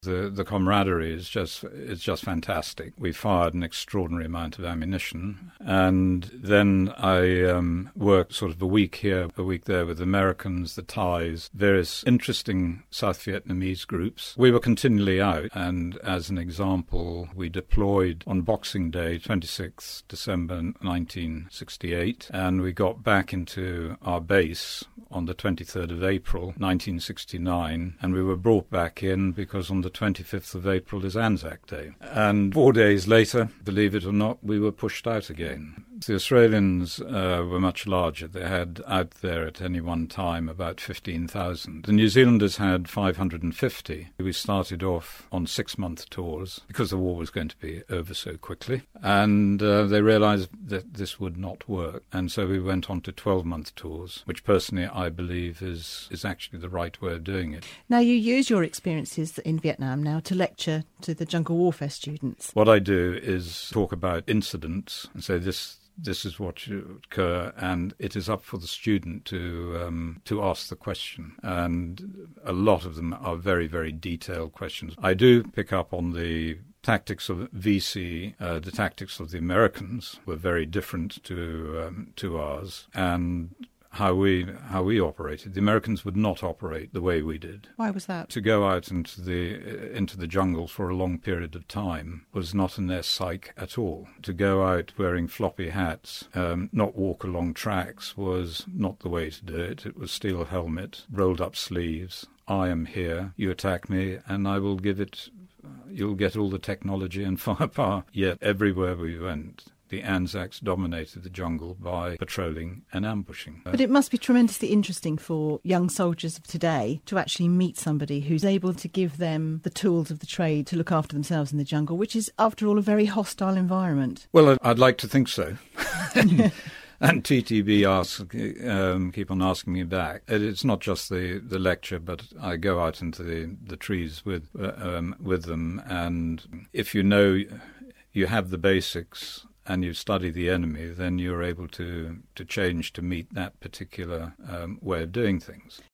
The camaraderie is just fantastic. We fired an extraordinary amount of ammunition, and then I worked sort of a week here, a week there with Americans, the Thais, various interesting South Vietnamese groups. We were continually out, and as an example, we deployed on Boxing Day, 26th December 1968, and we got back into our base on the 23rd of April 1969, and we were brought back in because on the 25th of April is Anzac Day. And 4 days later, believe it or not, we were pushed out again. The Australians were much larger. They had out there at any one time about 15,000. The New Zealanders had 550. We started off on 6-month tours because the war was going to be over so quickly. And they realized that this would not work. And so we went on to 12-month tours, which personally I believe is actually the right way of doing it. Now, you use your experiences in Vietnam now to lecture to the jungle warfare students. What I do is talk about incidents and say this is what should occur, and it is up for the student to ask the question. And a lot of them are very, very detailed questions. I do pick up on the tactics of VC. The tactics of the Americans were very different to ours, and how we operated. The Americans would not operate the way we did. Why was that? To go out into the jungle for a long period of time was not in their psyche at all. To go out wearing floppy hats, not walk along tracks, was not the way to do it. It was steel helmet, rolled up sleeves. I am here. You attack me, and I will give it. You'll get all the technology and firepower. Yet everywhere we went, the Anzacs dominated the jungle by patrolling and ambushing. But it must be tremendously interesting for young soldiers of today to actually meet somebody who's able to give them the tools of the trade to look after themselves in the jungle, which is, after all, a very hostile environment. Well, I'd like to think so. And TTB keep on asking me back. It's not just the lecture, but I go out into the trees with them, and if you have the basics and you study the enemy, then you're able to change to meet that particular way of doing things.